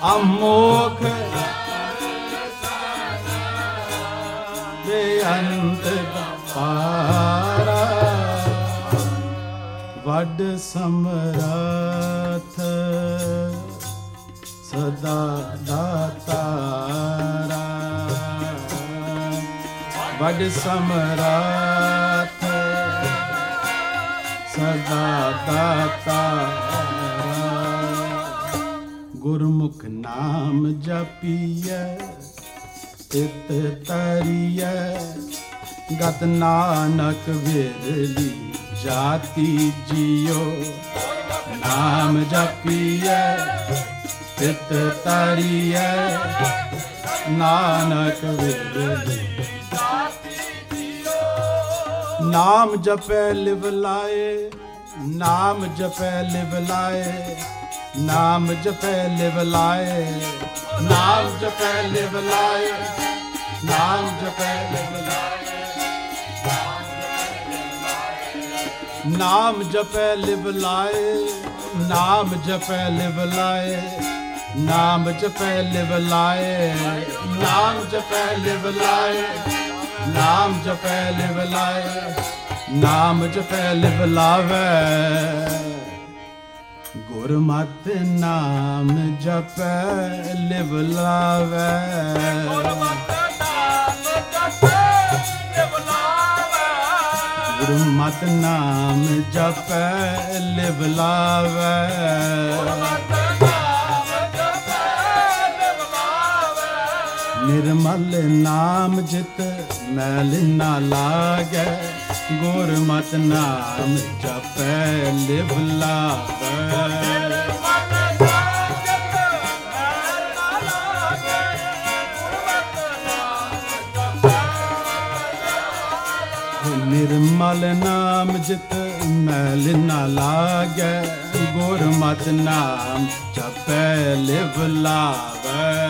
ਅਮੋਖ ਬੇਅੰਤ ਪਾਰਾ ਵੱਡ ਸਮਰੱਥ ਸਦਾ ਦਾਤਾਰਾ ਵੱਡ ਸਮਰੱਥ ਸਦਾ ਦਾਤਾਰਾ ਗੁਰਮੁਖ ਨਾਮ ਜਪੀਐ ਤਿਤ ਤਰੀਐ ਗਤ ਨਾਨਕ ਵਿਰਲੀ ਜਾਤੀ ਜੀਓ ਨਾਮ ਜਪੀਐ ਤਿਤ ਤਰੀਐ ਨਾਨਕ ਵਿਰਲੀ ਨਾਮ ਜਪੈ ਲਿਵ ਲਾਏ ਨਾਮ ਜਪੈ ਲਿਵ ਲਾਏ ਨਾਮ ਜਪੈ ਲਿਵ ਲਾਏ ਨਾਮ ਜਪੈ ਲਿਵ ਲਾਏ ਨਾਮ ਜਪੈ ਲਿਵ ਲਾਏ ਨਾਮ ਜਪੈ ਲਿਵ ਲਾਏ ਨਾਮ ਜਪੈ ਲਿਵ ਲਾਏ ਨਾਮ ਜਪੈ ਲਿਵ ਲਾਏ ਨਾਮ ਜਪੈ ਲਿਵ ਲਾਏ ਨਾਮ ਜਪੈ ਲਿਵ ਲਾਏ ਨਾਮ ਜਪੈ ਲਿਵ ਲਾਵੈ ਗੁਰਮਤਿ ਨਾਮ ਜਪੈ ਲਿਵ ਲਾਵੈ ਗੁਰਮਤਿ ਨਾਮ ਜਪੈ ਲਿਵ ਲਾਵੈ ਨਿਰਮਲ ਨਾਮ ਜਿਤ ਮੈਲ ਨਾ ਲਾਗੈ ਗੁਰਮਤਿ ਨਾਮ ਜਪੈ ਲਿਵ ਲਾਵੈ ਨਿਰਮਲ ਨਾਮ ਜਿਤ ਮੈਲ ਨਾ ਲਾਗੈ ਗੁਰਮਤਿ ਨਾਮ ਜਪੈ ਲਿਵ ਲਾਵੈ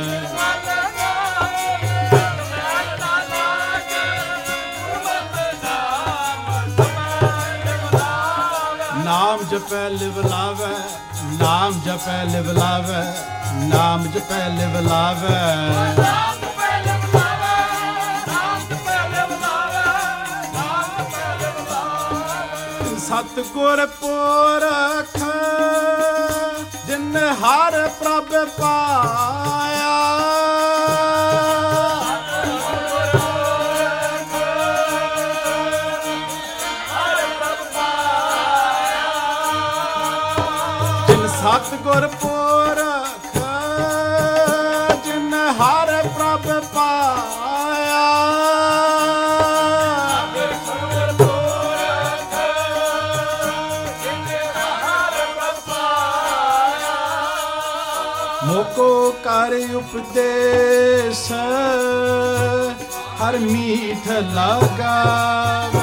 ਨਾਮ ਜਪੈ ਲਿਵ ਲਾਵੈ ਨਾਮ ਜਪੈ ਲਿਵ ਲਾਵੈ ਨਾਮ ਜਪੈ ਲਿਵ ਲਾਵੈ ਸਤਿਗੁਰ ਪੁਰਖ ਜਿਨ ਹਰ ਪ੍ਰਭ ਪਾਇਆ ਸਤਿਗੁਰ ਪੁਰਖ ਜਿਨ ਹਰ ਪ੍ਰਭ ਪਾਇਆ ਮੋਕੋ ਕਰ ਉਪਦੇਸ਼ ਹਰ ਮੀਠ ਲਗਾਵੇ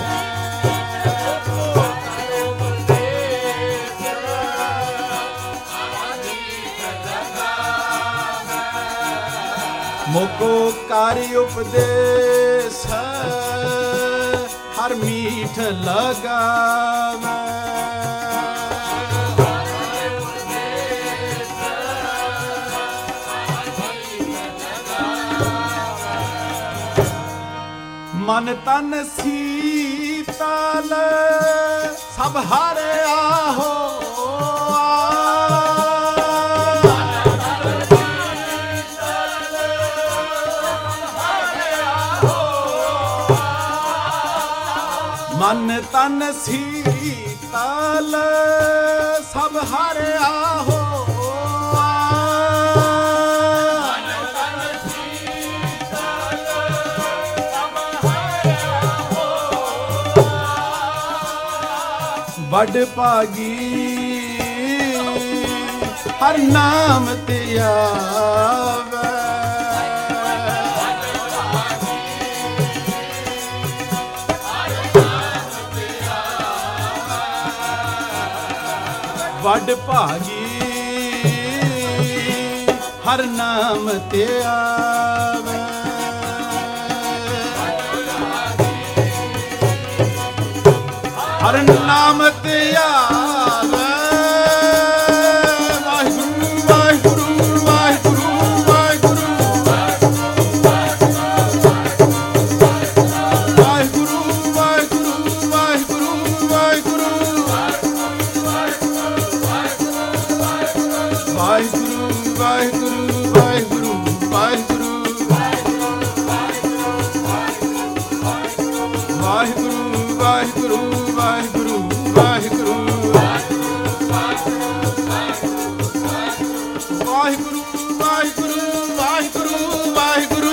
ਮੋਕੋ ਕਾਰਿ ਉਪਦੇਸ਼ ਹਰ ਮੀਠ ਲਗਾਵੇ ਮਨ ਤਨ ਸੀਤਲ ਸਭ ਹਰਿਆ ਹੋ ਮਨ ਤਨ ਸੀਤਲ ਸਭ ਹਰਿਆ ਹੋ ਵੱਡ ਭਾਗੀ ਹਰ ਨਾਮ ਤੇ ਆਵੇ ਵੱਡ ਭਾਗੀ ਹਰ ਨਾਮ ਤੇ ਆਵੇ ਹਰ ਨਾਮ ਤੇ ਆਵੇ ਵਾਹਿਗੁਰੂ ਵਾਹਿਗੁਰੂ ਵਾਹਿਗੁਰੂ ਵਾਹਿਗੁਰੂ ਵਾਹਿਗੁਰੂ ਵਾਹਿਗੁਰੂ ਵਾਹਿਗੁਰੂ ਵਾਹਿਗੁਰੂ ਵਾਹਿਗੁਰੂ ਵਾਹਿਗੁਰੂ ਵਾਹਿਗੁਰੂ ਵਾਹਿਗੁਰੂ ਵਾਹਿਗੁਰੂ ਵਾਹਿਗੁਰੂ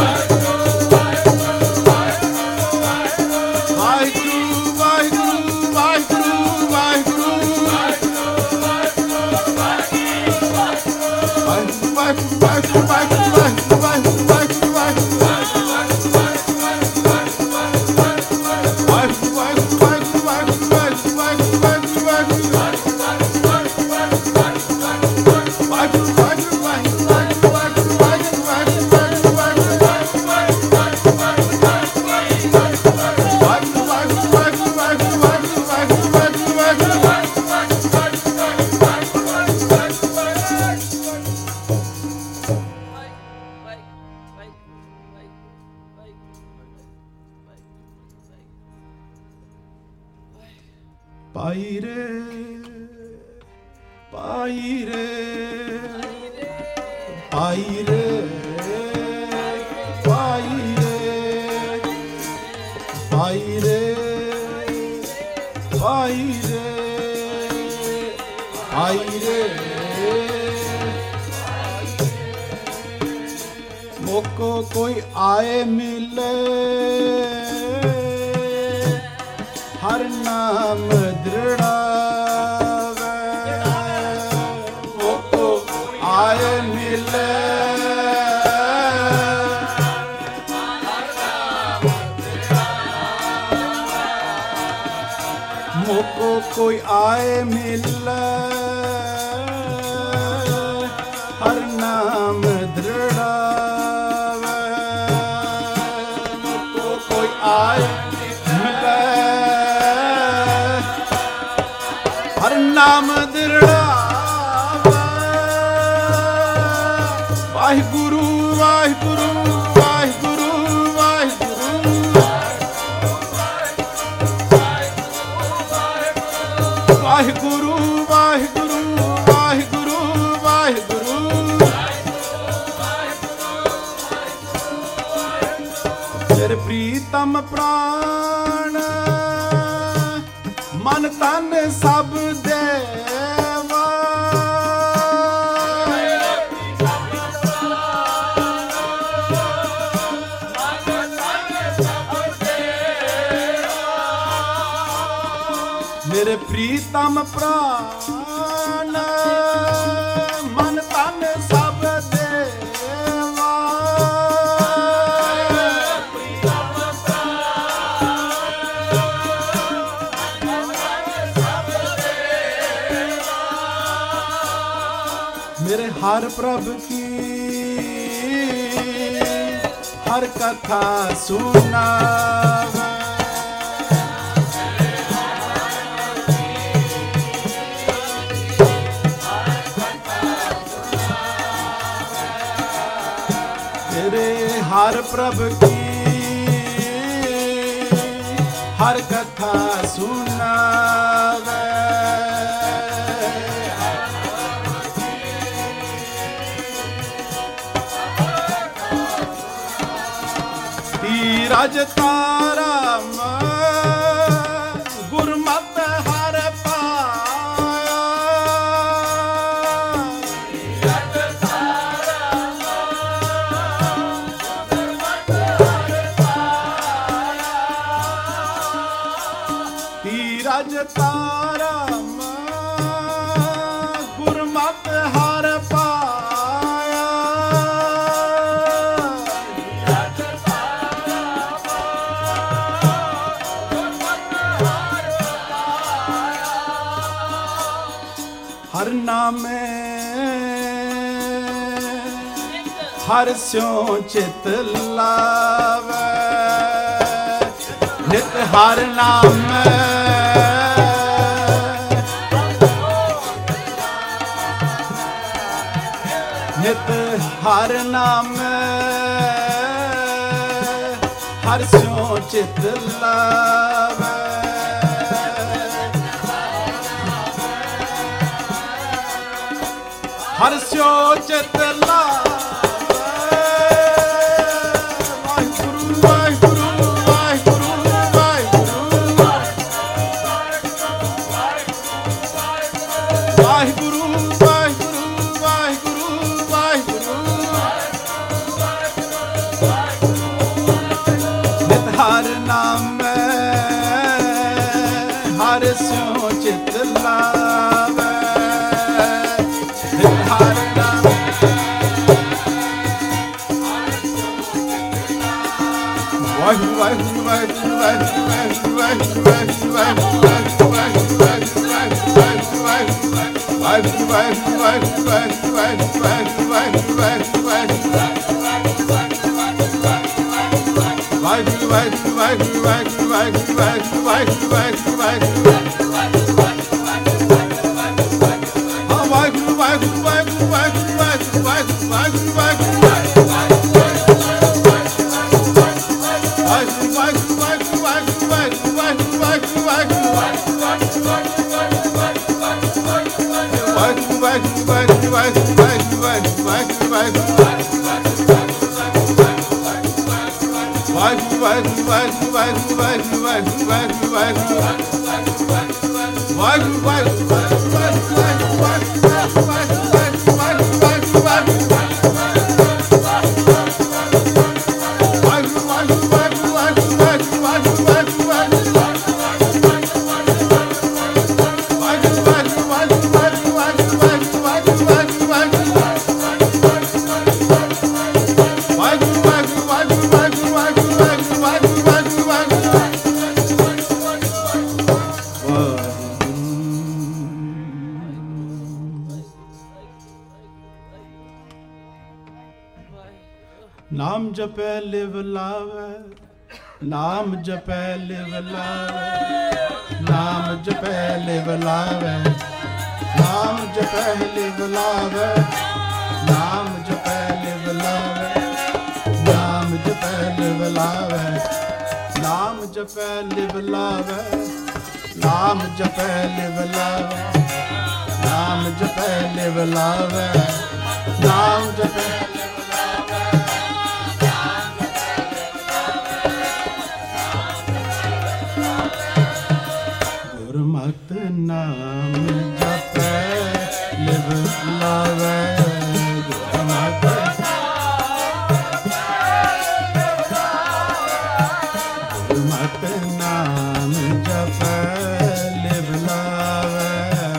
ਪਾਈ ਰੇ ਪਾਈ ਰੇ ਪਾਈ ਰੇ ਪਾਈ ਰੇ ਪਾਈ ਰੇ ਪਾਈ ਰੇ ਪਾਈ ਰੇ ਮੋਕੋ ਕੋਈ ਆਏ ਮਿਲੇ ਹਰ ਨਾਮ ਦ੍ਰਿੜਾਵੇ ਮੋਕੋ ਆਏ ਮਿਲੇ ਮੋਕੋ ਕੋਈ ਆਏ ਮਿਲੇ ਹਰ ਨਾਮ ਦ੍ਰਿੜਾਵੇ ਮੋਕੋ ਕੋਈ ਆਏ ਨਾਮ ਦ੍ਰਿੜਾਵੇ ਵਾਹਿਗੁਰੂ ਵਾਹਿਗੁਰੂ ਵਾਹਿਗੁਰੂ ਵਾਹਿਗੁਰੂ ਵਾਹਿਗੁਰੂ ਵਾਹਿਗੁਰੂ ਵਾਹਿਗੁਰੂ ਵਾਹਿਗੁਰੂ ਤੇਰੇ ਪ੍ਰੀਤਮ ਪ੍ਰਾਣ ਮਨ ਤਨ ਸਭ ਦੇਵਾ ਮੇਰੇ ਪ੍ਰੀਤਮ ਪ੍ਰਾਣ ਮਨ ਤਨ ਸਭ ਦੇਵਾ मेरे हर प्रभ की हर कथा सुनावे तेरे हर प्रभ की हर कथा सुनावे रज तारा गुरमत हर पाया रज तारा गुरमत हर पाया रज तारा गुरमत हर पाया हर नामे हर स्यों चित लावे नित हर नामे नित हर नामे हर स्यों चित लावे ਹਰਸਿਓ ਚਿਤ ਲਾਵੇ ਵਾਹਿਗੁਰੂ ਵਾਹਿਗੁਰੂ ਵਾਹਿਗੁਰੂ ਵਾਹਿਗੁਰੂ ਵਾਹਿਗੁਰੂ ਵਾਹਿਗੁਰੂ ਵਾਹਿਗੁਰੂ ਵਾਹਿਗੁਰੂ ਨਿਤ ਹਰ ਨਾਮੈ ਹਰਸਿਓ ਚਿਤ ਲਾਵੇ ਵਾਹਿਗੁਰੂ ਵਾਹਿਗੁਰੂ ਵਾਹਿਗੁਰੂ ਵਾਹਿਗੁਰੂ ਵਾਹਿਗੁਰੂ ਵਾਹਿਗੁਰੂ ਵਾਹਿਗੁਰੂ ਵਾਹਿਗੁਰੂ ਵਾਹਿਗੁਰੂ ਵਾਹਿਗੁਰੂ ਵਾਹਿਗੁਰੂ ਨਾਮ ਜਪੈ ਲਿਵ ਲਾਵੇ ਨਾਮ ਜਪੈ ਲਿਵ ਲਾਵੇ ਨਾਮ ਜਪੈ ਲਿਵ ਲਾਵੇ ਨਾਮ ਜਪੈ ਲਿਵ ਲਾਵੇ ਨਾਮ ਜਪੈ ਲਿਵ ਲਾਵੇ ਨਾਮ ਜਪੈ ਲਿਵ ਲਾਵੇ ਨਾਮ ਜਪੈ ਲਿਵ ਲਾਵੇ ਨਾਮ ਜਪੈ ਲਿਵ ਲਾਵੇ ਨਾਮ ਜਪੈ ਲਿਵ ਲਾਵੇ ਨਾਮ ਜਪੈ ਗੁਰਮਤਿ ਨਾਮ ਜਪੈ ਲਿਵ ਲਾਵੇ ਗੁਰਮਤਿ ਨਾਮ ਜਪੈ ਲਿਵ ਲਾਵੇ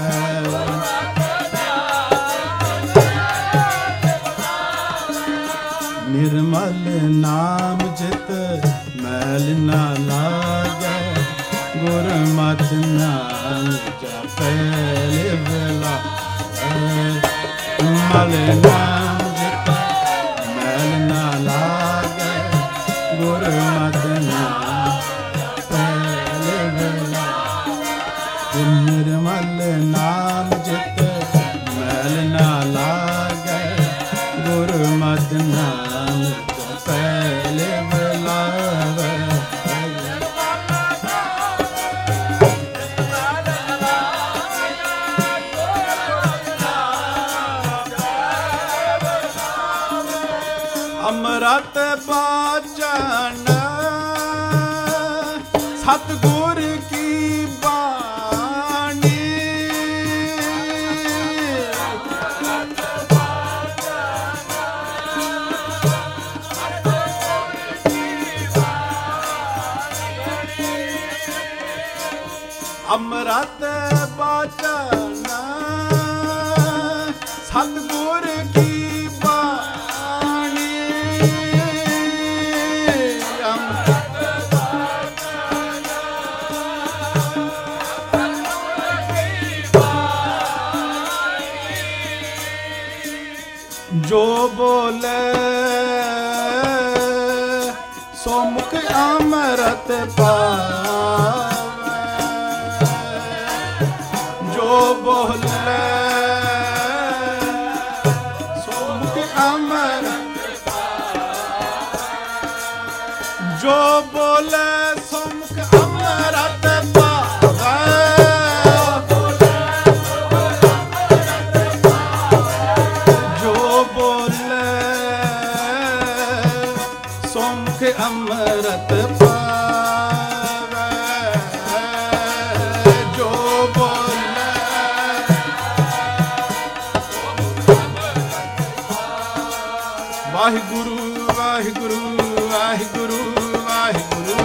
ਨਿਰਮਲ ਨਾਮ ਜਿਤ ਮੈਲ ਨਾ ਲਾਗੈ ਗੁਰਮਤਿ ਨਾਮ ਜਪੈ ਲਿਵ ਲਾਵੇ ਮਲ ਨਾਮ ਜਿਤ ਮੈਲ ਨਾ ਲਾਗੈ ਗੁਰਮਤਿ ਨਾਮ ਜਪੈ ਲਿਵ ਲਾਵੇ ਨਿਰਮਲ ਨਾਮ ਜਿਤ ਮੈਲ ਨਾ ਲਾਗੈ ਗੁਰਮਤਿ ਨਾਮ ਜਪੈ ਲਿਵ ਲਾਵੇ ਅੰਮ੍ਰਿਤ ਬਾਚਨ ਸਤਿਗੁਰ ਕੀ ਬਾਣੀ ਅੰਮ੍ਰਿਤ ਬਾਚਨ ਸਤਿਗੁਰ ਕੀ ਜੋ ਬੋਲੇ ਸੋ ਮੁਖ ਅੰਮ੍ਰਿਤ ਪਾਵੇ ਜੋ ਬੋਲੇ ਸੋ ਮੁਖ ਅੰਮ੍ਰਿਤ ਪਾਵੇ ਜੋ ਬੋਲੇ ਸੋ ਮੁਖ ਅੰਮ੍ਰਿਤ ਪਾਵੇ ਅੰਮ੍ਰਿਤ ਪਾਵੇ ਜੋ ਬੋਲੇ ਵਾਹਿਗੁਰੂ ਵਾਹਿਗੁਰੂ ਵਾਹਿਗੁਰੂ ਵਾਹਿਗੁਰੂ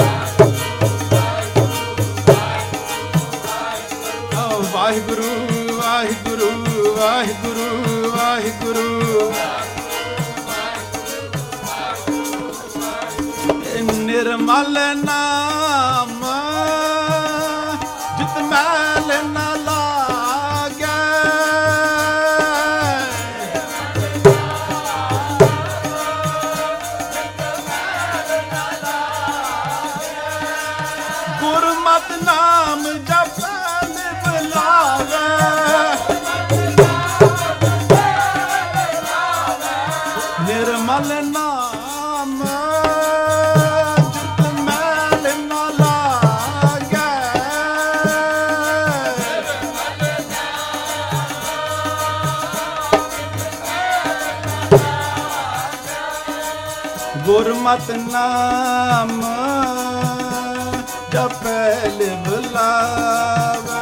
ਵਾਹਿਗੁਰੂ ਵਾਹਿਗੁਰੂ ਵਾਹਿਗੁਰੂ ਵਾਹਿਗੁਰੂ ਨਿਰਮਲ ਨਾਮ ਜਿਤ ਮੈਲ ਨ ਲਾਗੈ ਗੁਰਮਤਿ ਨਾਮ ਜਪੈ ਲਿਵ ਲਾਵੈ ਨਿਰਮਲ ਨਾਮ ਜਿਤ ਮੈਲ ਨ ਲਾਗੈ ਗੁਰਮਤਿ ਨਾਮ ਜਪੈ ਲਿਵ ਲਾਵੈ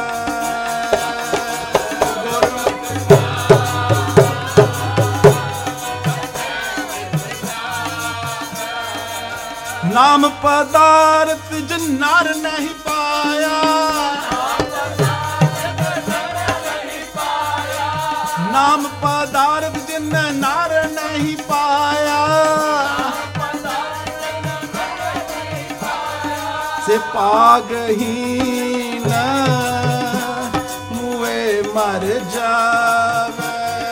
ਨਾਮ ਪਦਾਰਥ ਜਿਨ ਨਰ ਨਹੀਂ ਪਾਇਆ ਨਾਮ ਪਦਾਰਥ ਜਿਨ ਨਰ ਨਹੀਂ ਪਾਇਆ ਸੇ ਪਾਗਹੀਨ ਮੂਏ ਮਰ ਜਾਵੇ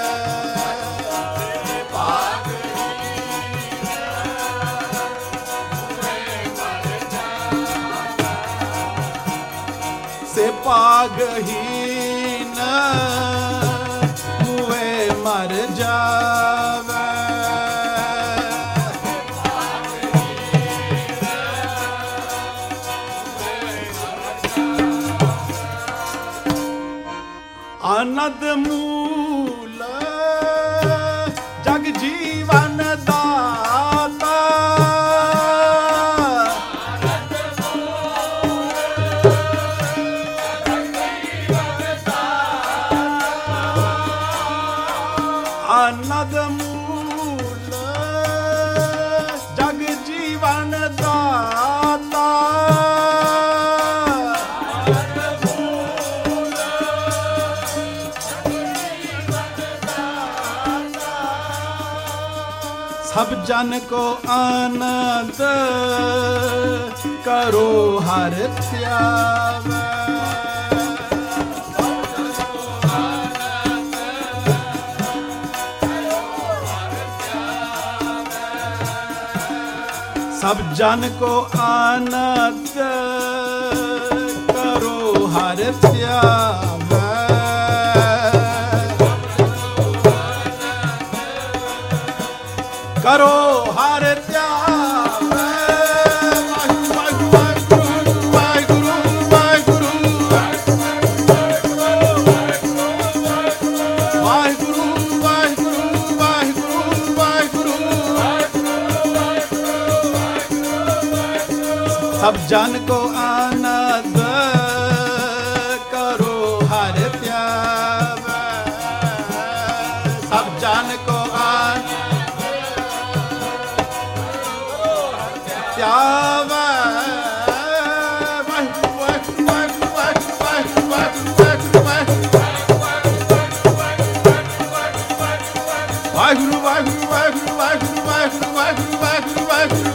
ਸੇ ਪਾਗਹੀਨ ਮੂਏ ਮਰ ਜਾਵੇ ਆਨੰਦ ਮੂਲ ਜਗ ਜੀਵਨ ਦਾਤਾ ਆਨੰਦ ਮੂਲ ਜਗ ਜੀਵਨ ਦਾਤਾ ਸਭ ਜਨ ਕੋ ਆਨੰਦ ਕਰੋ ਹਰ ਧਿਆਵੈ ਸਭ ਜਨ ਕੋ ਆਨੰਦ ਕਰੋ ਹਰ ਧਿਆਵੈ ਕਰੋ ਹਰ ਧਿਆਵੈ ਵਾਹਿਗੁਰੂ ਵਾਹਿਗੁਰੂ ਵਾਹਿਗੁਰੂ ਵਾਹਿਗੁਰੂ ਵਾਹਿਗੁਰੂ ਵਾਹਿਗੁਰੂ ਵਾਹਿਗੁਰੂ ਸਭ ਜਨ ਕੋ ਆਨੰਦ ਕਰੋ ਹਰ ਧਿਆਵੈ ਸਭ ਜਨ ਕੋ ਧਿਆਵੈ ਵਾਹਿਗੁਰੂ ਵਾਹਿਗੁਰੂ ਵਾਹਿਗੁਰੂ ਵਾਹਿਗੁਰੂ ਵਾਹਿਗੁਰੂ ਵਾਹਿਗੁਰੂ ਵਾਹਿਗੁਰੂ ਵਾਹਿਗੁਰੂ ਵਾਹਿਗੁਰੂ ਵਾਹਿਗੁਰੂ ਵਾਹਿਗੁਰੂ ਵਾਹਿਗੁਰੂ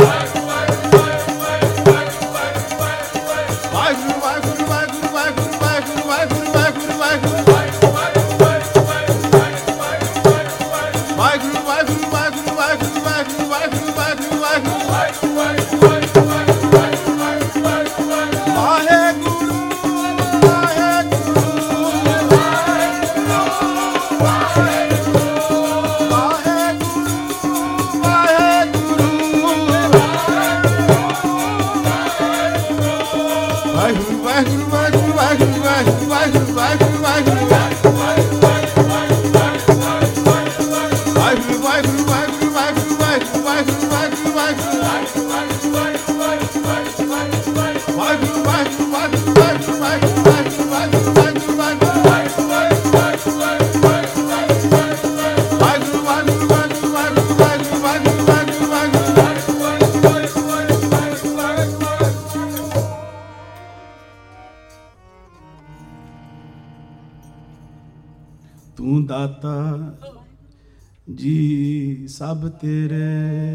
ਦਾਤਾ ਜੀ ਸਭ ਤੇਰੇ,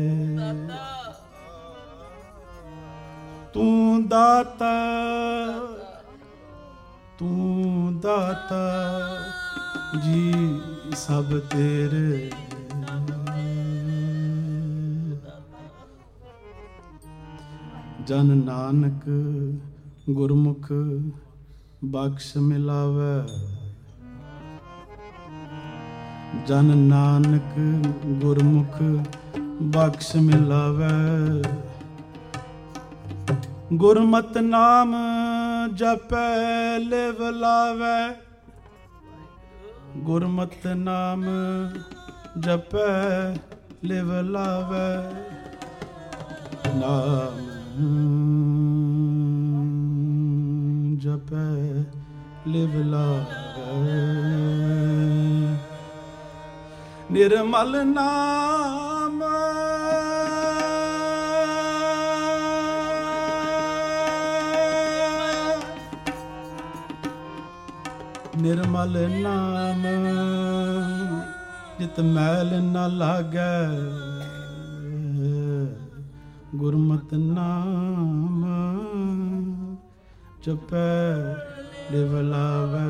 ਤੂੰ ਦਾਤਾ, ਤੂੰ ਦਾਤਾ ਜੀ ਸਭ ਤੇਰੇ। ਜਨ ਨਾਨਕ ਗੁਰਮੁਖ ਬਖਸ਼ ਮਿਲਾਵੇ, ਜਨ ਨਾਨਕ ਗੁਰਮੁਖ ਬਖਸ਼ ਮਿਲਾਵੇ। ਗੁਰਮਤਿ ਨਾਮ ਜਪੈ ਲਿਵ ਲਾਵੇ, ਗੁਰਮਤਿ ਨਾਮ ਜਪੈ ਲਿਵ ਲਾਵੇ। ਨਾਮ ਜਪੈ ਲਿਵ ਲਾਵੇ, ਨਿਰਮਲ ਨਾਮ ਨਿਰਮਲ ਨਾਮ ਜਿਤ ਮੈਲ ਨ ਲਾਗੈ, ਗੁਰਮਤਿ ਨਾਮ ਜਪੈ ਲਿਵ ਲਾਵੇ।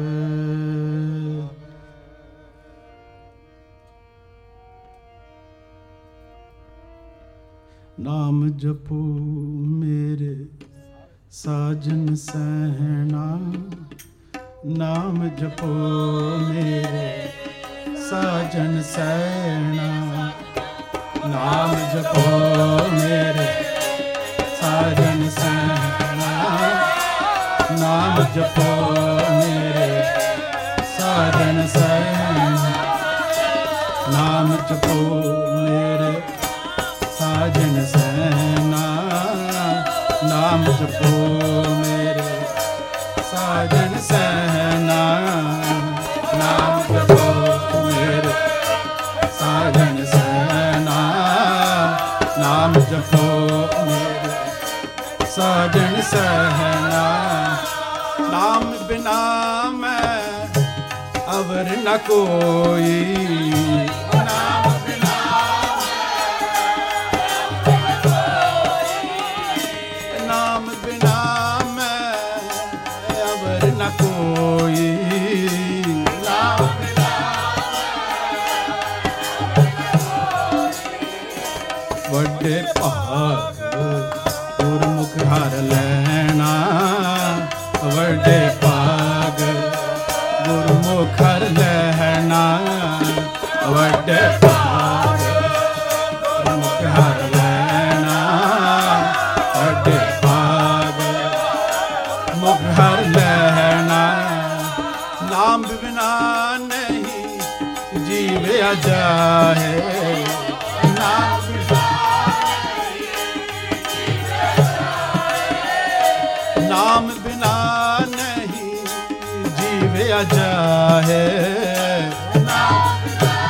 ਨਾਮ ਜਪੋ ਮੇਰੇ ਸਾਜਨ ਸਹਿਣਾ, ਨਾਮ ਜਪੋ ਮੇਰੇ ਸਾਜਨ ਸਹਿਣਾ, ਨਾਮ ਜਪੋ ਮੇਰੇ ਸਾਜਨ ਸਹਿਣਾ, ਨਾਮ ਜਪੋ ਮੇਰੇ ਸਾਜਨ ਸਹਿਣਾ, ਨਾਮ ਜਪੋ ਮੇਰੇ ਸਾਜਨ ਸਹਿਣਾ, ਨਾਮ ਜਪੋ ਮੇਰੇ ਸਾਜਨ ਸਹਿਣਾ, ਨਾਮ ਜਪੋ ਮੇਰੇ ਸਾਜਨ ਸਹਿਣਾ, ਨਾਮ ਜਪੋ ਮੇਰੇ ਸਾਜਨ ਸਹਿਣਾ। ਨਾਮ ਬਿਨਾ ਮੈਂ ਅਵਰ ਨ ਕੋਈ, ਨਾਮ ਬਿਨਾ ਨਾਮ ਬਿਨਾ ਮੈਂ ਅਵਰ ਨ ਕੋਈ, ਨਾਮ ਬਿਨਾ ਵੱਡੇ ਭਾਗ ਗੁਰਮੁਖ ਹਰ ਲੈਣਾ, ਵੱਡੇ ਭਾਗ ਗੁਰਮੁਖ ਹਰ ਲੈਣਾ, ਵੱਡੇ ਭਾਗ ਗੁਰਮੁਖ ਹਰ ਲੈਣਾ, ਵੱਡੇ ਭਾਗ ਮੁਖ ਹਰ ਲੈਣਾ। ਨਾਮ ਬਿਨਾ ਨਹੀਂ ਜੀਵਿਆ ਜਾਏ, ਨਾਮ ਬਿਨਾ ਨਾਮ ਬਿਨਾ ਨਹੀਂ ਜੀਵਿਆ ਜਾਏ, ਨਾਮ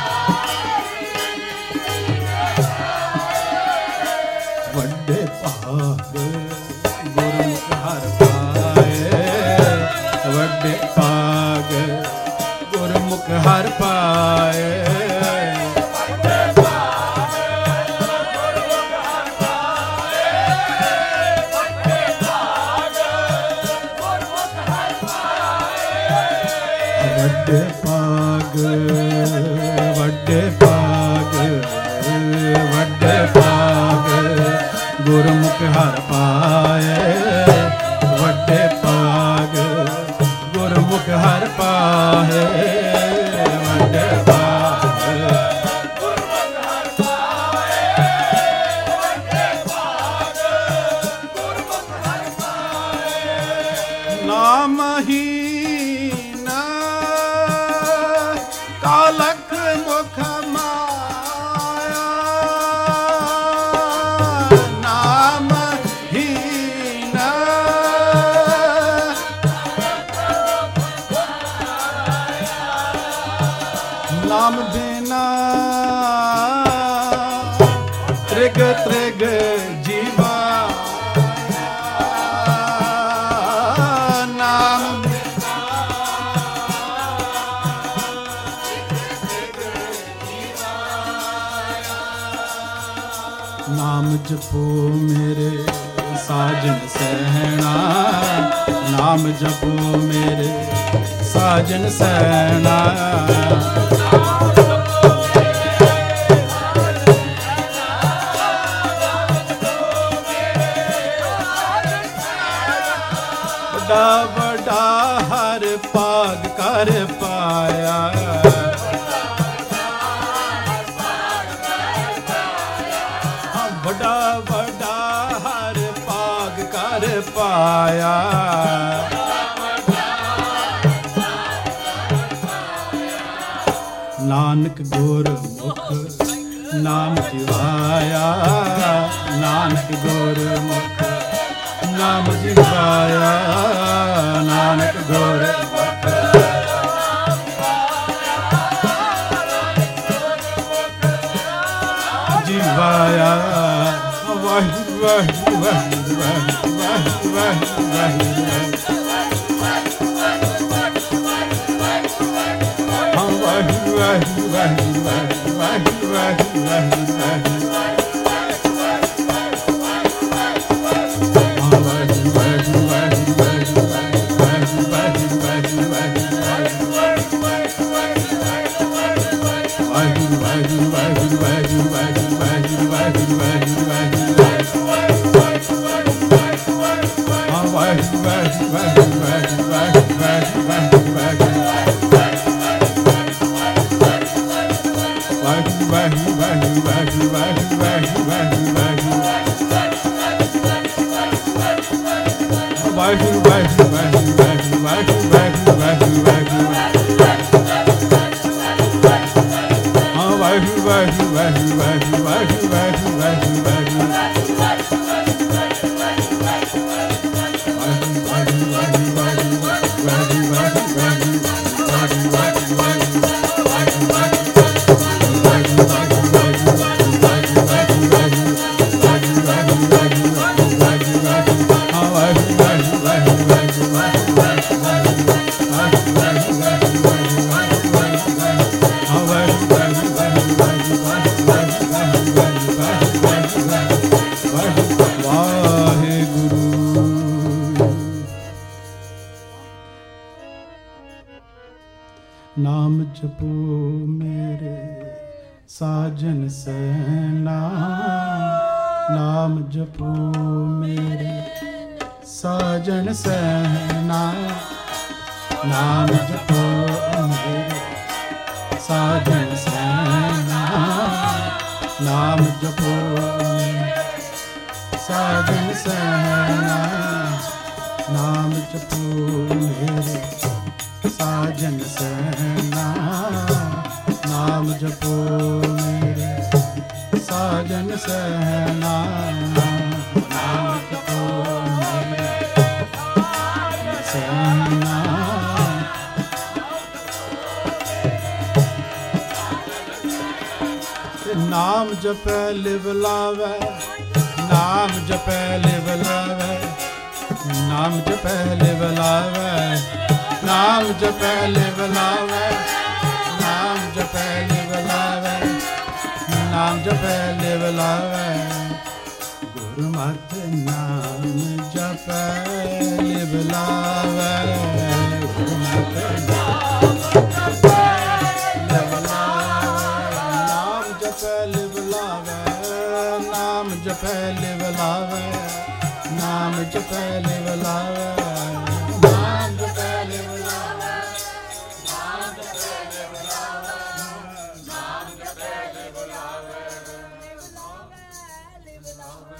ਵੱਡੇ ਭਾਗ ਗੁਰਮੁਖ ਹਰ ਪਾਏ, ਵੱਡੇ ਭਾਗ ਗੁਰਮੁਖ ਹਰ ਪਾਏ, ਵੱਡੇ ਭਾਗ ਵੱਡੇ ਭਾਗ ਵੱਡੇ ਭਾਗ ਗੁਰਮੁਖ ਹਰ ਪਾਏ, ਵੱਡੇ ਭਾਗ ਗੁਰਮੁਖ ਹਰ ਪਾਏ, ਵੱਡੇ ਭਾਗ ਗੁਰਮੁਖ ਹਰ ਪਾਏ, ਵੱਡੇ ਭਾਗ ਗੁਰਮੁਖ ਹਰ ਪਾਏ। ਨਾਮ ਹੀ ਕਾਲਖ ਮੁਖ ਮਾਇਆ, ਨਾਮ ਹੀਨ ਨਾਮ ਬਿਨਾ ਤ੍ਰਿਗ ਤ੍ਰਿਗ ਜੀਵਾ, ਨਾਮ ਨਾਮ ਜਪੋ ਮੇਰੇ ਸਾਜਨ ਸਹਿਣਾ, ਨਾਮ ਜਪੋ ਮੇਰੇ ਸਾਜਨ ਸਹਿਣਾ। ਵੱਡਾ ਵੱਡਾ ਹਰ ਭਾਗ ਕਰ ਪਾਇਆ, ਵੱਡਾ ਵੱਡਾ ਹਰ ਭਾਗ ਕਰ ਪਾਇਆ। ਨਾਨਕ ਗੁਰਮੁਖ ਨਾਮ ਜਿਵਾਇਆ, ਨਾਨਕ ਗੁਰਮੁਖ ਨਾਮ ਜਿਵਾਇਆ, ਨਾਨਕ ਗੁਰਮੁਖ ਜਿਵਾਇਆ। ਵਾਹਿਗੁਰੂ ਵਾਹਿਗੁਰੂ ਵਾਹਿਗੁਰੂ ਵਾਹਿਗੁਰੂ ਵਾਹਿਗੁਰੂ ਵਾਹਿਗੁਰੂ ਨਾਮ ਜਪੋ ਮੇਰੇ ਸਾਜਨ ਸਹਿਣਾ, ਨਾਮ ਜਪੋ ਮੇਰੇ ਸਾਜਨ ਸਹਿਣਾ, ਨਾਮ ਜਪੋ ਮੇਰੇ ਸਾਜਨ ਸਹਿਣਾ, ਨਾਮ ਜਪੋ ਸਾਜਨ ਸਹਿਣਾ, ਨਾਮ ਜਪੋ ਮੇਰੇ ਸਾਜਨ ਸਹਿਣਾ, ਨਾਮ ਜਪੋ ਮੇਰੇ ਸਾਜਨ ਸਹਿਣਾ, ਨਾਮ ਜਪੋ ਮੇਰੇ ਸਹਿਣਾ। ਨਾਮ ਜਪੈ ਲਿਵ ਲਾਵੈ, ਨਾਮ ਜਪੈ ਲਿਵ ਲਾਵੈ, ਨਾਮ ਜਪੈ ਲਿਵ ਲਾਵੈ, ਨਾਮ ਜਪੈ ਲਿਵ ਲਾਵੈ, ਨਾਮ ਜਪੈ ਲਿਵ ਲਾਵੈ, ਨਾਮ ਜਪੈ ਲਿਵ ਲਾਵੈ। ਗੁਰਮਤਿ ਨਾਮ ਜਪੈ ਲਿਵ ਲਾਵੈ, ਗੁਰਮਤਿ ਨਾਮ ਜਪੈ ਲਿਵ ਲਾਵੈ, ਨਾਮ ਜਪੈ ਲਿਵ ਲਾਵੈ, ਨਾਮ ਜਪੈ ਲਿਵ ਲਾਵੈ, ਨਾਮ ਜਪੈ ਲਿਵ ਲਾਵੈ।